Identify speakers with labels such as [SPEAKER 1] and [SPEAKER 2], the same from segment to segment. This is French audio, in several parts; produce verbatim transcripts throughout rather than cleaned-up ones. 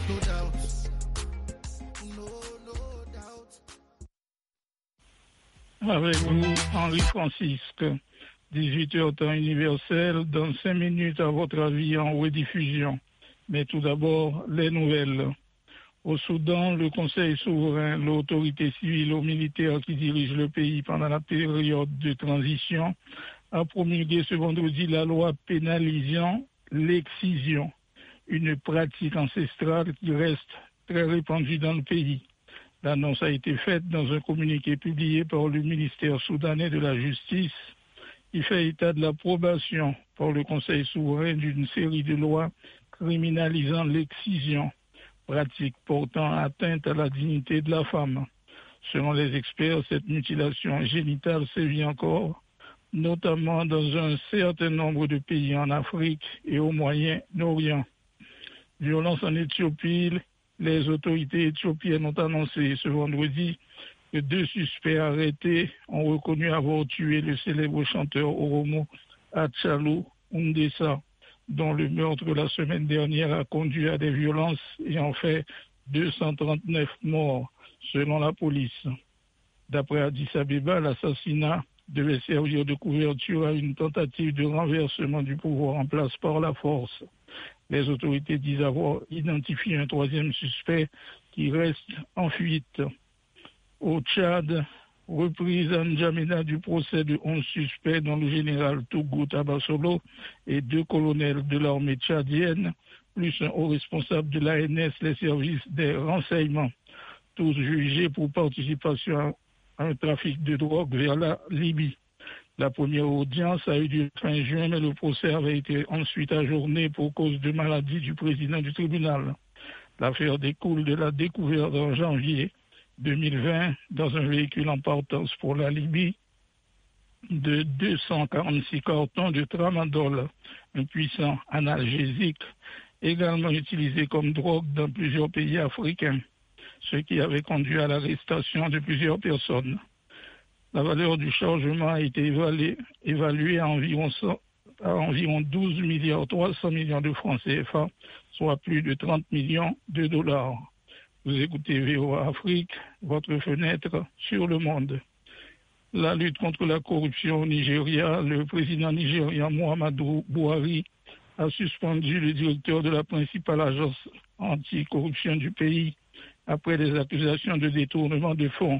[SPEAKER 1] no doubt. No, no doubt.
[SPEAKER 2] Avec vous, Henri Francisque, dix-huit heures temps universel, dans cinq minutes à votre avis en rediffusion. Mais tout d'abord, les nouvelles. Au Soudan, le Conseil souverain, l'autorité civile ou militaire qui dirige le pays pendant la période de transition, a promulgué ce vendredi la loi pénalisant l'excision, une pratique ancestrale qui reste très répandue dans le pays. L'annonce a été faite dans un communiqué publié par le ministère soudanais de la Justice qui fait état de l'approbation par le Conseil souverain d'une série de lois criminalisant l'excision, pratique portant atteinte à la dignité de la femme. Selon les experts, cette mutilation génitale sévit encore, notamment dans un certain nombre de pays en Afrique et au Moyen-Orient. Violence en Éthiopie, les autorités éthiopiennes ont annoncé ce vendredi que deux suspects arrêtés ont reconnu avoir tué le célèbre chanteur Oromo Hachalu Hundessa, dont le meurtre la semaine dernière a conduit à des violences et en fait deux cent trente-neuf morts, selon la police. D'après Addis Abeba, l'assassinat devait servir de couverture à une tentative de renversement du pouvoir en place par la force. Les autorités disent avoir identifié un troisième suspect qui reste en fuite. Au Tchad, reprise en N'Djamena du procès de onze suspects dont le général Tougou Tabasolo et deux colonels de l'armée tchadienne, plus un haut responsable de l'A N S, les services des renseignements, tous jugés pour participation à un trafic de drogue vers la Libye. La première audience a eu lieu fin juin, mais le procès avait été ensuite ajourné pour cause de maladie du président du tribunal. L'affaire découle de la découverte en janvier deux mille vingt dans un véhicule en partance pour la Libye de deux cent quarante-six cartons de tramadol, un puissant analgésique également utilisé comme drogue dans plusieurs pays africains, ce qui avait conduit à l'arrestation de plusieurs personnes. La valeur du chargement a été évaluée, évaluée à, environ, à environ douze milliards trois cents millions de francs C F A, soit plus de trente millions de dollars. Vous écoutez V O A Afrique, votre fenêtre sur le monde. La lutte contre la corruption au Nigeria, le président nigérian Muhammadu Buhari a suspendu le directeur de la principale agence anticorruption du pays après des accusations de détournement de fonds.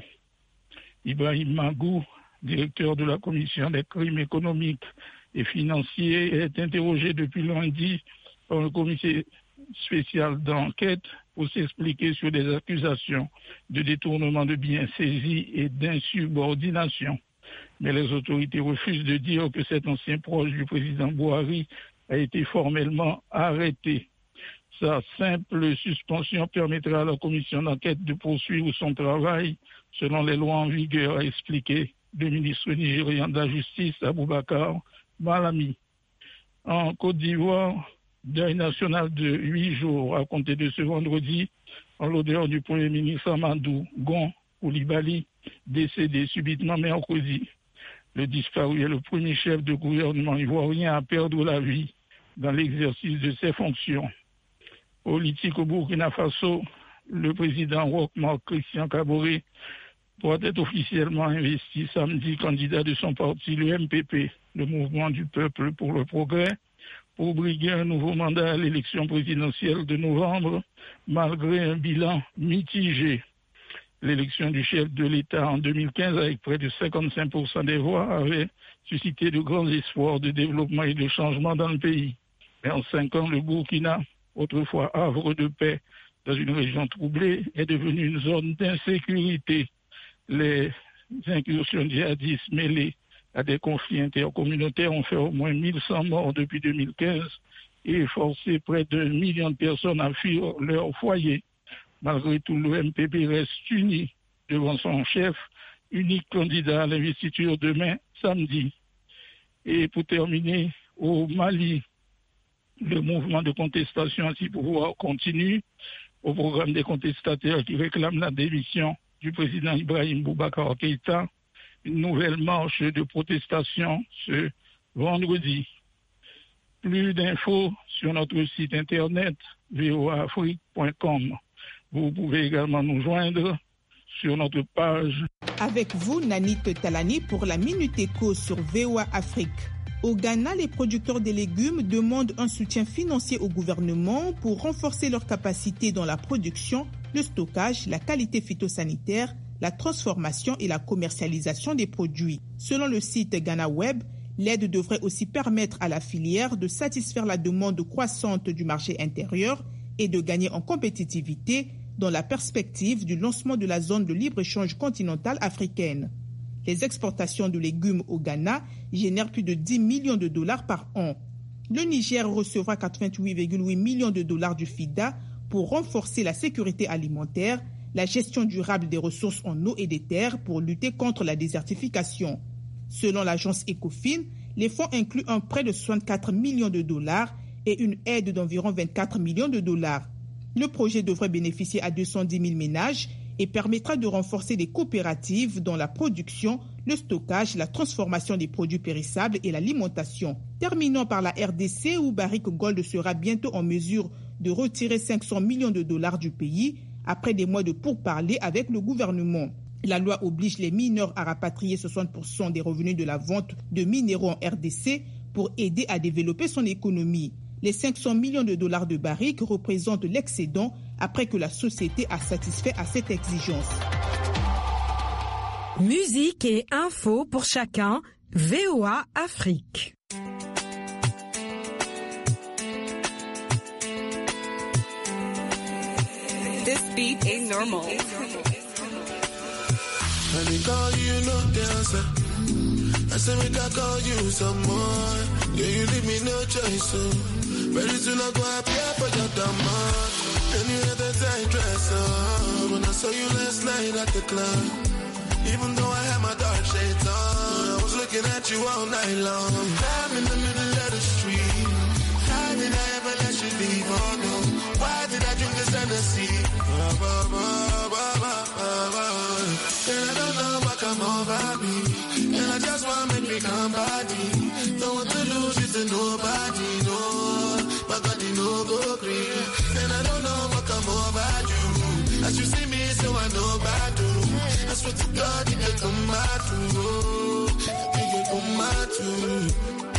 [SPEAKER 2] Ibrahim Magou, directeur de la commission des crimes économiques et financiers, est interrogé depuis lundi par un comité spécial d'enquête pour s'expliquer sur des accusations de détournement de biens saisis et d'insubordination. Mais les autorités refusent de dire que cet ancien proche du président Buhari a été formellement arrêté. Sa simple suspension permettra à la commission d'enquête de poursuivre son travail selon les lois en vigueur, a expliqué le ministre nigérian de la Justice, Aboubakar Malami. En Côte d'Ivoire, deuil national de huit jours à compter de ce vendredi en l'honneur du Premier ministre Amadou Gon Coulibaly, décédé subitement mercredi. Le disparu est le premier chef de gouvernement ivoirien à perdre la vie dans l'exercice de ses fonctions. Politique au Burkina Faso, le président Roch-Marc Christian Kaboré doit être officiellement investi samedi candidat de son parti, le M P P, le Mouvement du Peuple pour le Progrès, pour briguer un nouveau mandat à l'élection présidentielle de novembre, malgré un bilan mitigé. L'élection du chef de l'État en deux mille quinze, avec près de cinquante-cinq pour cent des voix, avait suscité de grands espoirs de développement et de changement dans le pays. Mais en cinq ans, le Burkina, autrefois havre de paix dans une région troublée, est devenu une zone d'insécurité. Les incursions djihadistes mêlées à des conflits intercommunautaires ont fait au moins mille cent morts depuis deux mille quinze et forcé près d'un million de personnes à fuir leur foyer. Malgré tout, le M P P reste uni devant son chef, unique candidat à l'investiture demain, samedi. Et pour terminer, au Mali, le mouvement de contestation anti-pouvoir continue au programme des contestataires qui réclament la démission du président Ibrahim Boubacar Keïta, une nouvelle marche de protestation ce vendredi. Plus d'infos sur notre site internet v o a afrique point com. Vous pouvez également nous joindre sur notre page.
[SPEAKER 3] Avec vous, Nanit Talani pour la Minute Éco sur V O A Afrique. Au Ghana, les producteurs de légumes demandent un soutien financier au gouvernement pour renforcer leur capacité dans la production, le stockage, la qualité phytosanitaire, la transformation et la commercialisation des produits. Selon le site Ghana Web, l'aide devrait aussi permettre à la filière de satisfaire la demande croissante du marché intérieur et de gagner en compétitivité dans la perspective du lancement de la zone de libre-échange continentale africaine. Les exportations de légumes au Ghana génèrent plus de dix millions de dollars par an. Le Niger recevra quatre-vingt-huit virgule huit millions de dollars du FIDA pour renforcer la sécurité alimentaire, la gestion durable des ressources en eau et des terres pour lutter contre la désertification. Selon l'agence Ecofin, les fonds incluent un prêt de soixante-quatre millions de dollars et une aide d'environ vingt-quatre millions de dollars. Le projet devrait bénéficier à deux cent dix mille ménages et permettra de renforcer les coopératives dans la production, le stockage, la transformation des produits périssables et l'alimentation. Terminons par la R D C où Barrick Gold sera bientôt en mesure de retirer cinq cents millions de dollars du pays après des mois de pourparlers avec le gouvernement. La loi oblige les mineurs à rapatrier soixante pour cent des revenus de la vente de minéraux en R D C pour aider à développer son économie. Les cinq cents millions de dollars de Barrick représentent l'excédent après que la société a satisfait à cette exigence.
[SPEAKER 4] Musique et infos pour chacun, V O A Afrique.
[SPEAKER 5] This beat ain't normal.
[SPEAKER 1] And they call you no dancer. I say we can call you some more. Yeah, you leave me no choice, so very soon I go appear for your demand. And you had that tight dress on when I saw you last night at the club. Even though I had my dark shades on, I was looking at you all night long. I'm in the middle of the street. How did I ever let you leave? Oh no, why did I drink this Hennessy? And I don't know what come over me. And I just want to make me come body. Don't want to lose you to nobody, no. My God, you know go green. And I don't know what come over you. As you see me, so I know about you. I swear to God, you can come out too. You can come out too.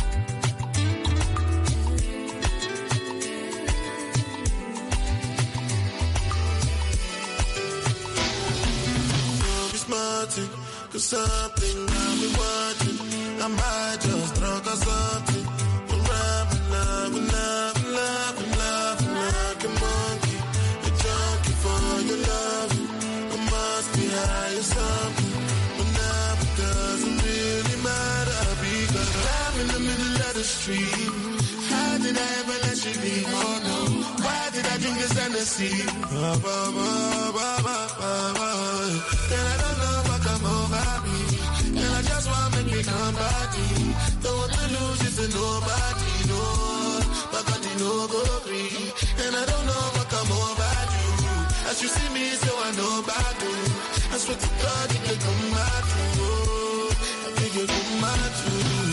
[SPEAKER 1] Cause something I've been watching, I might just drunk or something. We're loving, loving, loving, loving, loving like a monkey. A junkie for your love. I must be high or something. But now it doesn't really matter because I'm in the middle of the street. How did I ever let you leave? Oh no, why did I drink this Hennessy? Bah, bah, bah, bah, bah, bah, bah. And I don't know what come over me. And I just want to make me come body. Don't want to lose you to nobody, no. My God, you know go green. And I don't know what come over you. As you see me, so I know about you. I swear to God, you can come out too. I think you come out too.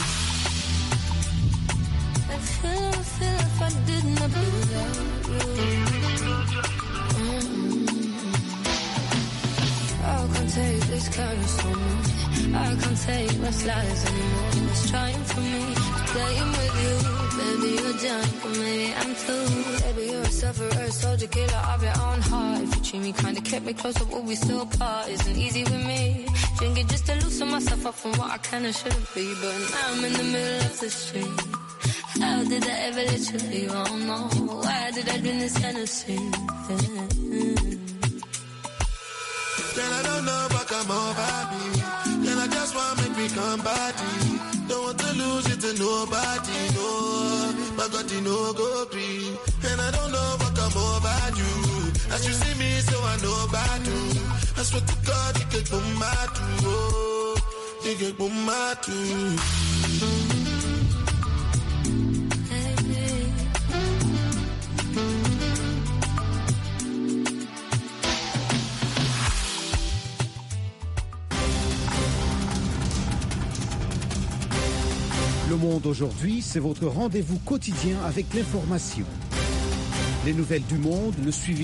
[SPEAKER 6] I feel, I feel if I did not love you. I can't take this kind of storm. I can't take my slides anymore. It's trying for me, playing with you. Maybe you're drunk, or maybe I'm too. Baby, you're a sufferer, a soldier, killer of your own heart. If you treat me kinda, kept me close, but we still apart. Isn't easy with me. Drinking just to loosen myself up from what I can and shouldn't be. But now I'm in the middle of the street. How did I ever let you leave? Oh no, why did I drink this Hennessy?
[SPEAKER 1] Then I don't know what come over me. Then I just want to make me come body. Don't want to lose you to nobody, no. My God, you know go green. And I don't know what come over you. As you see me, so I know about you. I swear to God, you can come out too. Oh, you can come out too.
[SPEAKER 7] Le Le Monde aujourd'hui, c'est votre rendez-vous quotidien avec l'information. Les nouvelles du monde, le suivi